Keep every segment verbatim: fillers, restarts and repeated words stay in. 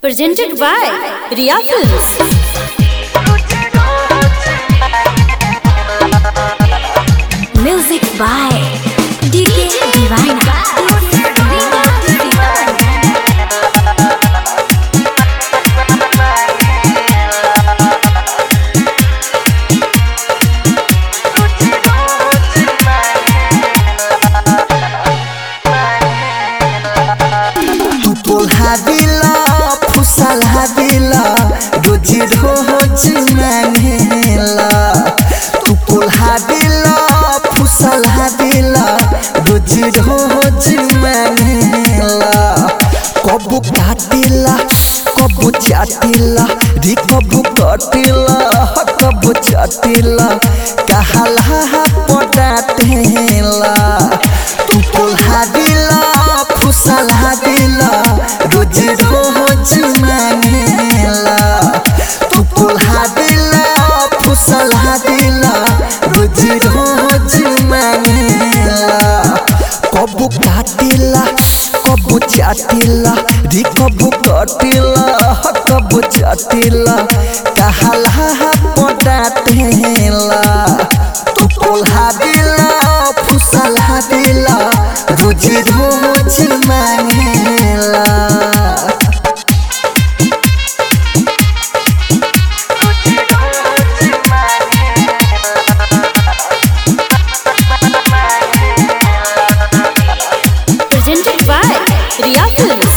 Presented by Riya Films. Music by D K Divina. Habila, fusal habila, roji roji manela. Tupul habila, fusal habila, roji roji manela. Kabu katila, kabu chatila, di kabu katila, kabu chatila, kahala podatela. Tupul habila, fusal habila, roji roji manela. Tupul habila, fusal habila, roji roji manela. Kabu katila, kabu chatila, di kabu katila, kabu chatila, kahala podatela. Tupul habila, fusal habila, roji roji manela. Presented by Riya Films.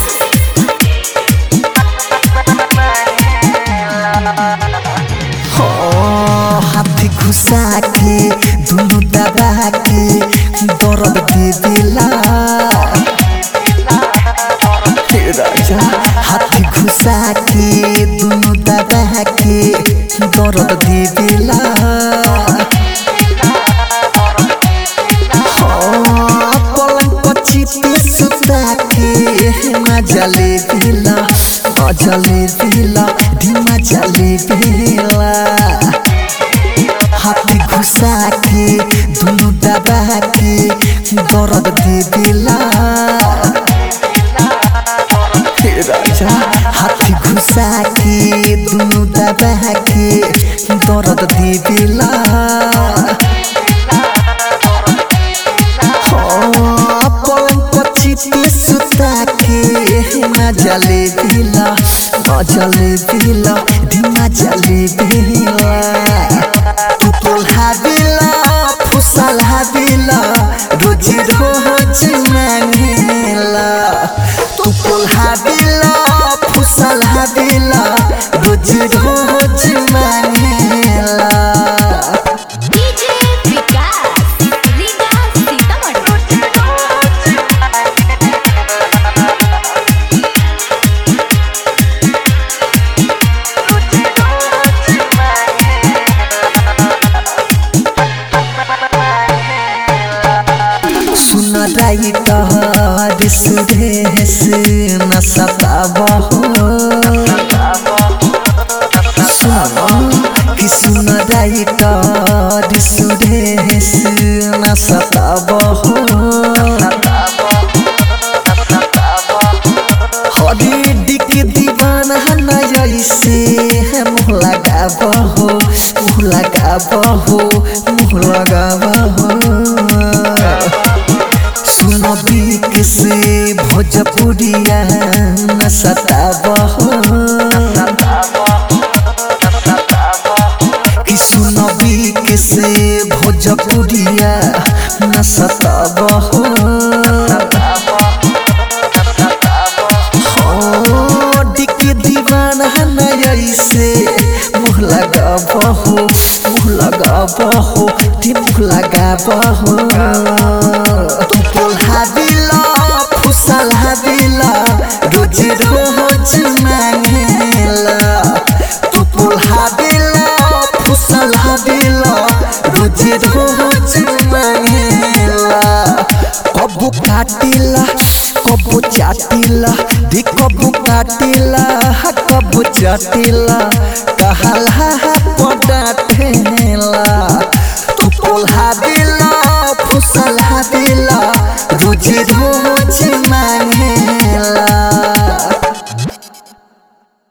हाथी घुसा के दुनु दबा के दर्द दे दिला राजा। हाथी घुसा के दुनु दबा के दर्द दे दिला। पलंग पची सुता के मजा ले दिला, मजा ले दिला, धीमा चले दिला। हाथी घुसा के दुनु दबा के दर्द दे दिला राजा। हाथी घुसा के दुनु दबा के दर्द दे दिला। पलंग पची सुता के मजा ले दिला, मजा ले दिला, धीमा चले दिला। तुपुल हाबिला, फुसल हाबिला, रोजी रोजी manela. तुपुल हाबिला, फुसल हाबिला, रोजी रोजी manela. सुदेश न सताबहो सुनो कि सुन राइटर सुदेश न सताबहो। हरी डिक दीवाना न जैसे मुँह लगाबहो, मुँह लगाबहो, मुँह लगाबहो। सुनो बीक से भोजपुरिया न सताबहो कि सुनो बीक से भोजपुरिया न सताबहो। डिक दीवाना न ऐसे मुँह लगाबहो, मुँह लगाबहो, मुँह लगाबहो। तुपुल हाबिला, फुसल हाबिला, रोजी रोजी manela. तुपुल हाबिला, फुसल हाबिला, रोजी रोजी manela. कबू काटिला, कबू चाटिला, दी कबू काटिला, कबू चाटिला, कहाला पडाटेला। तुपुल हाबिला